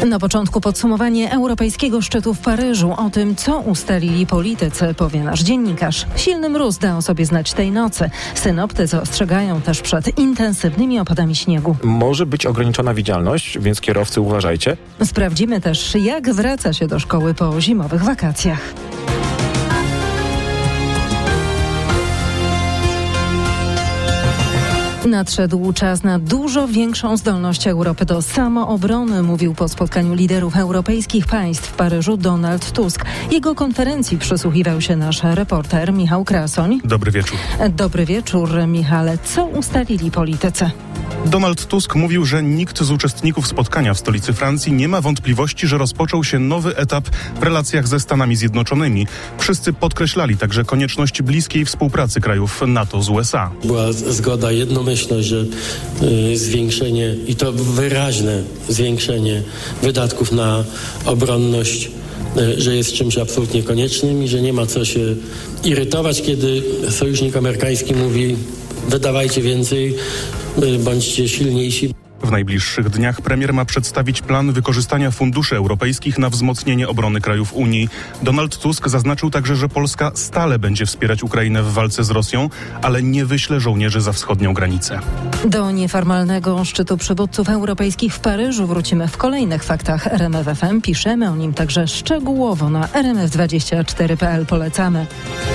Na początku podsumowanie europejskiego szczytu w Paryżu. O tym, co ustalili politycy, powie nasz dziennikarz. Silny mróz da o sobie znać tej nocy. Synoptycy ostrzegają też przed intensywnymi opadami śniegu. Może być ograniczona widzialność, więc kierowcy uważajcie. Sprawdzimy też, jak wraca się do szkoły po zimowych wakacjach. Nadszedł czas na dużo większą zdolność Europy do samoobrony, mówił po spotkaniu liderów europejskich państw w Paryżu Donald Tusk. Jego konferencji przysłuchiwał się nasz reporter Michał Krasoń. Dobry wieczór. Dobry wieczór, Michale. Co ustalili politycy? Donald Tusk mówił, że nikt z uczestników spotkania w stolicy Francji nie ma wątpliwości, że rozpoczął się nowy etap w relacjach ze Stanami Zjednoczonymi. Wszyscy podkreślali także konieczność bliskiej współpracy krajów NATO z USA. Była zgoda, jednomyślność, że zwiększenie, i to wyraźne zwiększenie wydatków na obronność, że jest czymś absolutnie koniecznym i że nie ma co się irytować, kiedy sojusznik amerykański mówi: wydawajcie więcej, bądźcie silniejsi. W najbliższych dniach premier ma przedstawić plan wykorzystania funduszy europejskich na wzmocnienie obrony krajów Unii. Donald Tusk zaznaczył także, że Polska stale będzie wspierać Ukrainę w walce z Rosją, ale nie wyśle żołnierzy za wschodnią granicę. Do nieformalnego szczytu przywódców europejskich w Paryżu wrócimy w kolejnych faktach RMF FM. Piszemy o nim także szczegółowo na rmf24.pl. Polecamy.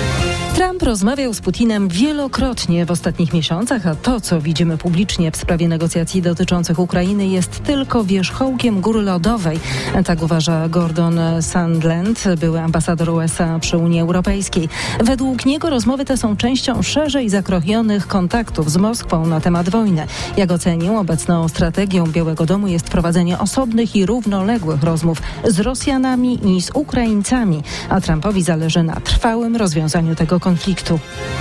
Trump rozmawiał z Putinem wielokrotnie w ostatnich miesiącach, a to, co widzimy publicznie w sprawie negocjacji dotyczących Ukrainy, jest tylko wierzchołkiem góry lodowej. Tak uważa Gordon Sondland, były ambasador USA przy Unii Europejskiej. Według niego rozmowy te są częścią szerzej zakrojonych kontaktów z Moskwą na temat wojny. Jak ocenił, obecną strategią Białego Domu jest prowadzenie osobnych i równoległych rozmów z Rosjanami i z Ukraińcami, a Trumpowi zależy na trwałym rozwiązaniu tego konfliktu.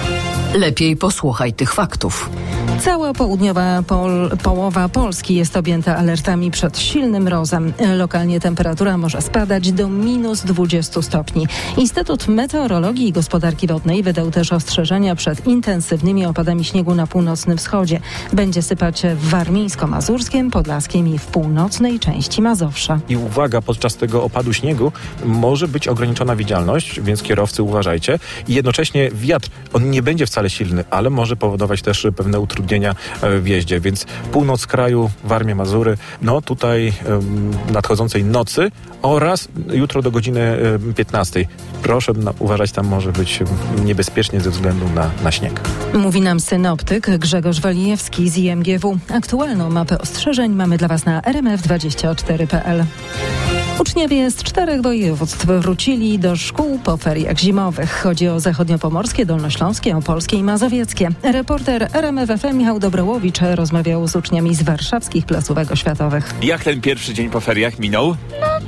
Lepiej posłuchaj tych faktów. Cała południowa połowa Polski jest objęta alertami przed silnym mrozem. Lokalnie temperatura może spadać do -20 stopni. Instytut Meteorologii i Gospodarki Wodnej wydał też ostrzeżenia przed intensywnymi opadami śniegu na północnym wschodzie. Będzie sypać w warmińsko-mazurskim, podlaskim i w północnej części Mazowsza. I uwaga, podczas tego opadu śniegu może być ograniczona widzialność, więc kierowcy uważajcie. I jednocześnie wiatr, on nie będzie wcale silny, ale może powodować też pewne utrudnienia w jeździe, więc północ kraju, Warmia, Mazury, no tutaj nadchodzącej nocy oraz jutro do godziny 15. Proszę uważać, tam może być niebezpiecznie ze względu na śnieg. Mówi nam synoptyk Grzegorz Walijewski z IMGW. Aktualną mapę ostrzeżeń mamy dla Was na rmf24.pl. Uczniowie z 4 województw wrócili do szkół po feriach zimowych. Chodzi o zachodniopomorskie, dolnośląskie, opolskie i mazowieckie. Reporter RMF FM Michał Dobrołowicz rozmawiał z uczniami z warszawskich placówek oświatowych. Jak ten pierwszy dzień po feriach minął?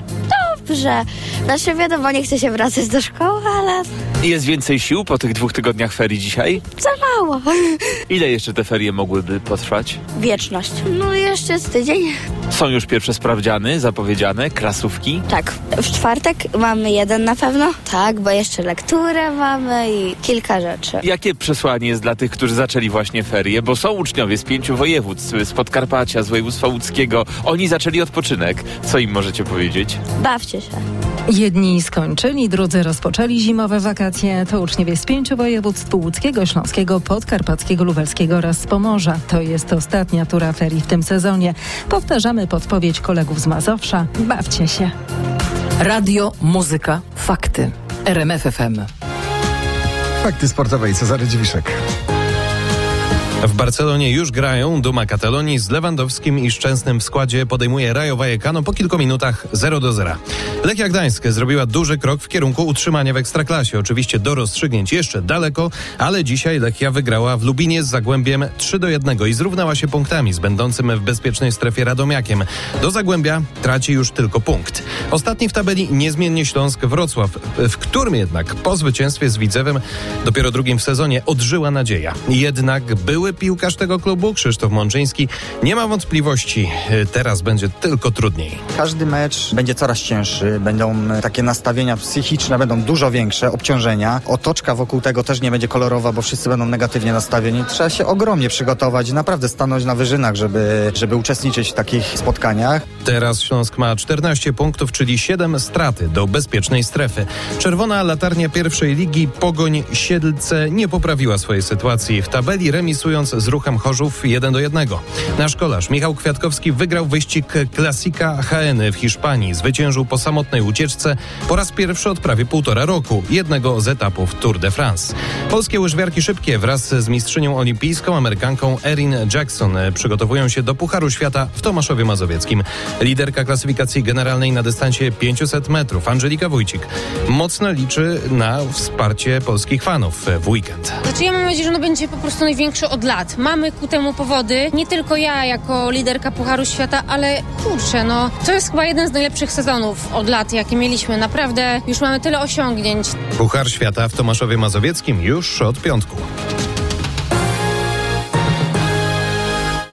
Dobrze. Znaczy wiadomo, nie chce się wracać do szkoły, ale... Jest więcej sił po tych 2 tygodniach ferii dzisiaj? Za mało. Ile jeszcze te ferie mogłyby potrwać? Wieczność. No jeszcze z tydzień. Są już pierwsze sprawdziany, zapowiedziane, klasówki? Tak. W czwartek mamy 1 na pewno. Tak, bo jeszcze lekturę mamy i kilka rzeczy. Jakie przesłanie jest dla tych, którzy zaczęli właśnie ferie? Bo są uczniowie z 5 województw, z Podkarpacia, z województwa łódzkiego. Oni zaczęli odpoczynek. Co im możecie powiedzieć? Bawcie się. Jedni skończyli, drudzy rozpoczęli zimowe wakacje. To uczniowie z 5 województw: łódzkiego, śląskiego, podkarpackiego, lubelskiego oraz z Pomorza. To jest ostatnia tura ferii w tym sezonie. Powtarzamy podpowiedź kolegów z Mazowsza. Bawcie się. Radio, muzyka, fakty. RMF FM. Fakty sportowe i Cezary Dziwiszek. W Barcelonie już grają. Duma Katalonii z Lewandowskim i Szczęsnym w składzie podejmuje Rayo Vallecano po kilku minutach 0-0. Lechia Gdańsk zrobiła duży krok w kierunku utrzymania w Ekstraklasie. Oczywiście do rozstrzygnięć jeszcze daleko, ale dzisiaj Lechia wygrała w Lubinie z Zagłębiem 3-1 i zrównała się punktami z będącym w bezpiecznej strefie Radomiakiem. Do Zagłębia traci już tylko punkt. Ostatni w tabeli niezmiennie Śląsk Wrocław, w którym jednak po zwycięstwie z Widzewem dopiero drugim w sezonie odżyła nadzieja. Jednak były były piłkarz tego klubu, Krzysztof Mączyński, nie ma wątpliwości, teraz będzie tylko trudniej. Każdy mecz będzie coraz cięższy, będą takie nastawienia psychiczne, będą dużo większe, obciążenia. Otoczka wokół tego też nie będzie kolorowa, bo wszyscy będą negatywnie nastawieni. Trzeba się ogromnie przygotować i naprawdę stanąć na wyżynach, żeby uczestniczyć w takich spotkaniach. Teraz Śląsk ma 14 punktów, czyli 7 straty do bezpiecznej strefy. Czerwona latarnia pierwszej ligi Pogoń Siedlce nie poprawiła swojej sytuacji w tabeli, remisując z Ruchem Chorzów 1-1. Nasz kolarz Michał Kwiatkowski wygrał wyścig Klasika HN w Hiszpanii. Zwyciężył po samotnej ucieczce po raz pierwszy od prawie 1,5 roku, jednego z etapów Tour de France. Polskie łyżwiarki szybkie wraz z mistrzynią olimpijską Amerykanką Erin Jackson przygotowują się do Pucharu Świata w Tomaszowie Mazowieckim. Liderka klasyfikacji generalnej na dystansie 500 metrów, Angelika Wójcik, mocno liczy na wsparcie polskich fanów w weekend. Znaczy ja mam nadzieję, że ono będzie po prostu największe od lat. Mamy ku temu powody. Nie tylko ja jako liderka Pucharu Świata, ale kurczę, to jest chyba jeden z najlepszych sezonów od lat, jakie mieliśmy. Naprawdę już mamy tyle osiągnięć. Puchar Świata w Tomaszowie Mazowieckim już od piątku.